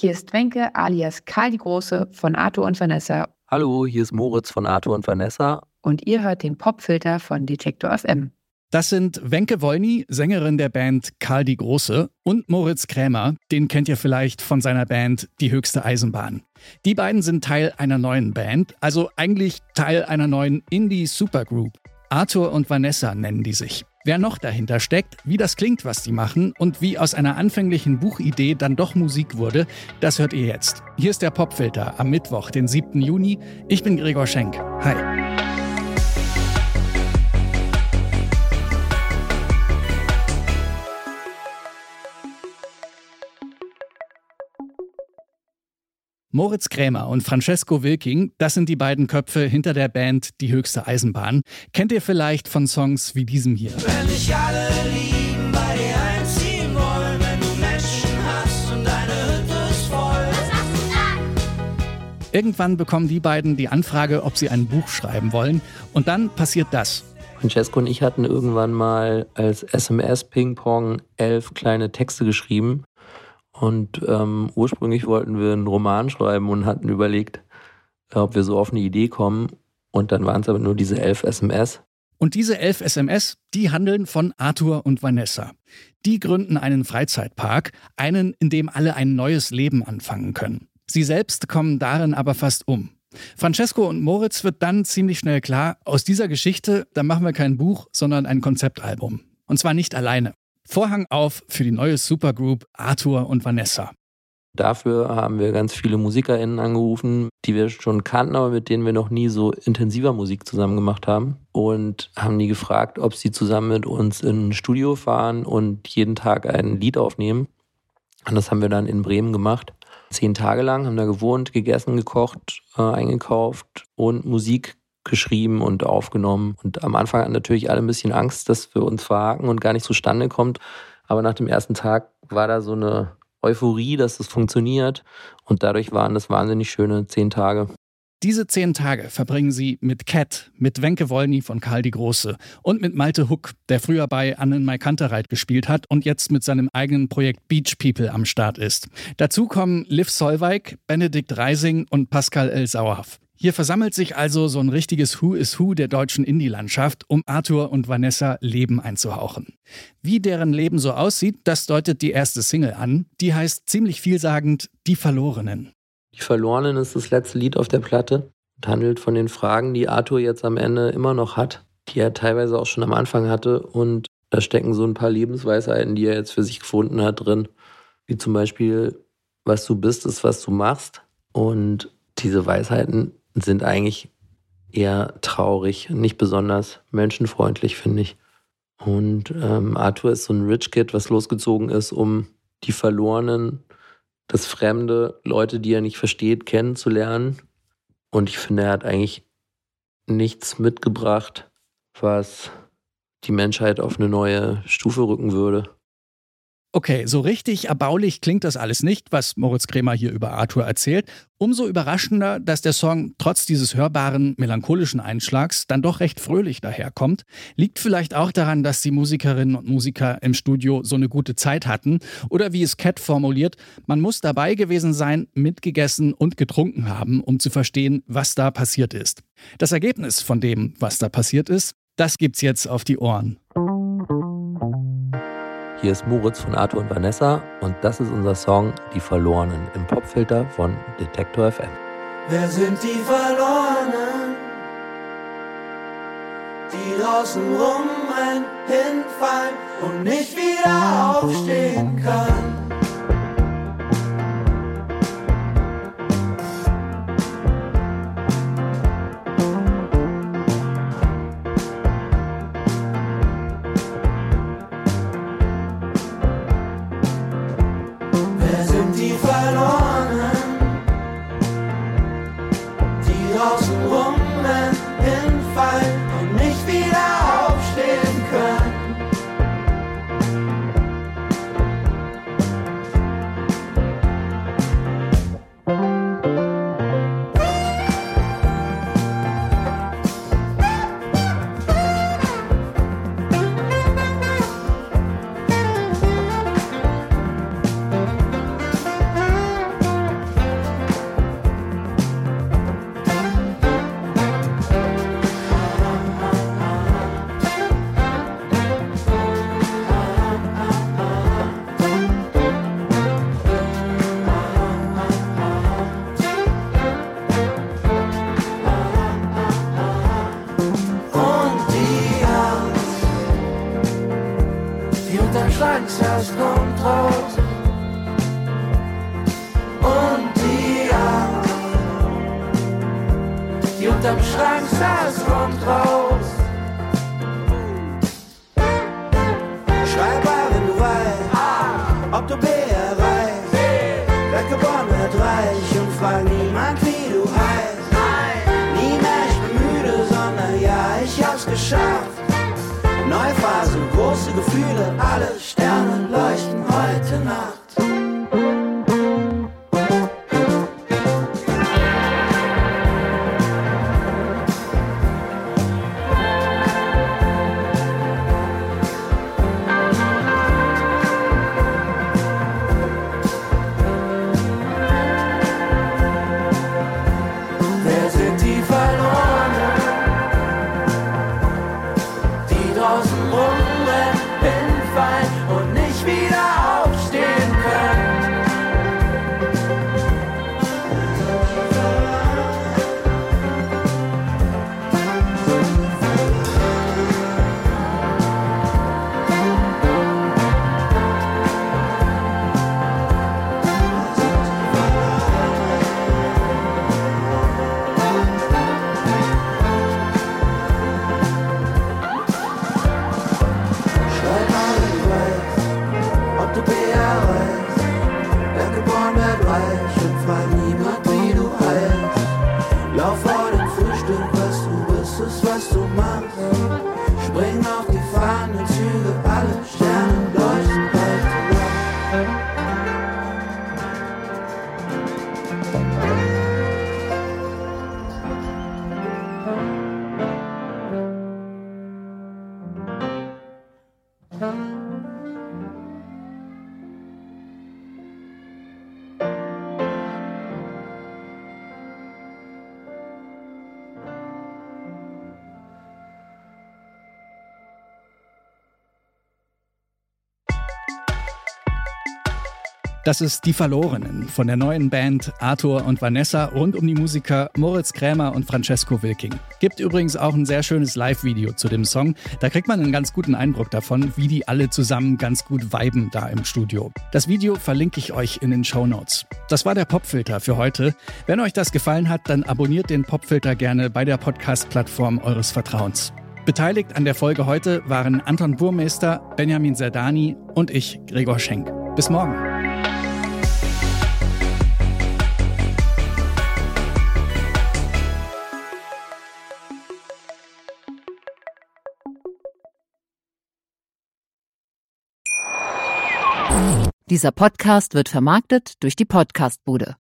Hier ist Wenke alias Karl die Große von Arthur und Vanessa. Hallo, hier ist Moritz von Arthur und Vanessa. Und ihr hört den Popfilter von Detektor FM. Das sind Wenke Wollny, Sängerin der Band Karl die Große, und Moritz Krämer, den kennt ihr vielleicht von seiner Band Die höchste Eisenbahn. Die beiden sind Teil einer neuen Band, also eigentlich Teil einer neuen Indie-Supergroup. Arthur und Vanessa nennen die sich. Wer noch dahinter steckt, wie das klingt, was die machen und wie aus einer anfänglichen Buchidee dann doch Musik wurde, das hört ihr jetzt. Hier ist der Popfilter am Mittwoch, den 7. Juni. Ich bin Gregor Schenk. Hi. Moritz Krämer und Francesco Wilking, das sind die beiden Köpfe hinter der Band Die höchste Eisenbahn. Kennt ihr vielleicht von Songs wie diesem hier? Wenn dich alle lieben, bei dir einziehen wollen, wenn du Menschen hast und deine Hütte ist voll. Was hast du gesagt? Irgendwann bekommen die beiden die Anfrage, ob sie ein Buch schreiben wollen. Und dann passiert das. Francesco und ich hatten irgendwann mal als SMS-Ping-Pong 11 kleine Texte geschrieben. Und ursprünglich wollten wir einen Roman schreiben und hatten überlegt, ob wir so auf eine Idee kommen. Und dann waren es aber nur diese 11 SMS. Und diese 11 SMS, die handeln von Arthur und Vanessa. Die gründen einen Freizeitpark, einen, in dem alle ein neues Leben anfangen können. Sie selbst kommen darin aber fast um. Francesco und Moritz wird dann ziemlich schnell klar, aus dieser Geschichte, da machen wir kein Buch, sondern ein Konzeptalbum. Und zwar nicht alleine. Vorhang auf für die neue Supergroup Arthur und Vanessa. Dafür haben wir ganz viele MusikerInnen angerufen, die wir schon kannten, aber mit denen wir noch nie so intensiver Musik zusammen gemacht haben. Und haben die gefragt, ob sie zusammen mit uns in ein Studio fahren und jeden Tag ein Lied aufnehmen. Und das haben wir dann in Bremen gemacht. 10 Tage lang, haben da gewohnt, gegessen, gekocht, eingekauft und Musik geschrieben und aufgenommen. Und am Anfang hatten natürlich alle ein bisschen Angst, dass wir uns verhaken und gar nicht zustande kommt. Aber nach dem ersten Tag war da so eine Euphorie, dass es funktioniert. Und dadurch waren das wahnsinnig schöne 10 Tage. Diese 10 Tage verbringen sie mit Cat, mit Wenke Wollny von Karl die Große und mit Malte Huck, der früher bei Annenmai Kantereit gespielt hat und jetzt mit seinem eigenen Projekt Beach People am Start ist. Dazu kommen Liv Solveig, Benedikt Reising und Pascal L. Sauerhaff. Hier versammelt sich also so ein richtiges Who is Who der deutschen Indie-Landschaft, um Arthur und Vanessa Leben einzuhauchen. Wie deren Leben so aussieht, das deutet die erste Single an. Die heißt ziemlich vielsagend Die Verlorenen. Die Verlorenen ist das letzte Lied auf der Platte und handelt von den Fragen, die Arthur jetzt am Ende immer noch hat, die er teilweise auch schon am Anfang hatte. Und da stecken so ein paar Lebensweisheiten, die er jetzt für sich gefunden hat, drin. Wie zum Beispiel, was du bist, ist, was du machst. Und diese Weisheiten sind eigentlich eher traurig, nicht besonders menschenfreundlich, finde ich. Und Arthur ist so ein Rich Kid, was losgezogen ist, um die Verlorenen, das Fremde, Leute, die er nicht versteht, kennenzulernen. Und ich finde, er hat eigentlich nichts mitgebracht, was die Menschheit auf eine neue Stufe rücken würde. Okay, so richtig erbaulich klingt das alles nicht, was Moritz Krämer hier über Arthur erzählt. Umso überraschender, dass der Song trotz dieses hörbaren, melancholischen Einschlags dann doch recht fröhlich daherkommt. Liegt vielleicht auch daran, dass die Musikerinnen und Musiker im Studio so eine gute Zeit hatten. Oder wie es Cat formuliert, man muss dabei gewesen sein, mitgegessen und getrunken haben, um zu verstehen, was da passiert ist. Das Ergebnis von dem, was da passiert ist, das gibt's jetzt auf die Ohren. Hier ist Moritz von Arthur und Vanessa und das ist unser Song Die Verlorenen im Popfilter von Detektor FM. Wer sind die Verlorenen, die draußen rumrennen, hinfallen und nicht wieder aufstehen können? im Schrank, das kommt raus. Schreib mal, wenn du weißt, ob du B erreichst. Wer geboren wird reich und frag niemand, wie du heißt. Nie mehr, ich bin müde, sondern ja, ich hab's geschafft. Neue Phase, große Gefühle, alle Sterne leuchten heute Nacht. Wer sind die Verlorenen, die draußen rumrennen, hinfallen und nicht wieder aufstehen können? Schreib mal, wenn du weißt, ob du B erreichst. Wer geboren wird reich und frag niemand, wie du heißt. Lauf vor dem Frühstück, was du bist, ist was du machst. Spring auf die fahrenden Züge, alle Sterne leuchten heute Nacht. Das ist Die Verlorenen von der neuen Band Arthur und Vanessa rund um die Musiker Moritz Krämer und Francesco Wilking. Gibt übrigens auch ein sehr schönes Live-Video zu dem Song. Da kriegt man einen ganz guten Eindruck davon, wie die alle zusammen ganz gut viben da im Studio. Das Video verlinke ich euch in den Shownotes. Das war der Popfilter für heute. Wenn euch das gefallen hat, dann abonniert den Popfilter gerne bei der Podcast-Plattform eures Vertrauens. Beteiligt an der Folge heute waren Anton Burmeister, Benjamin Zerdani und ich, Gregor Schenk. Bis morgen. Dieser Podcast wird vermarktet durch die Podcastbude.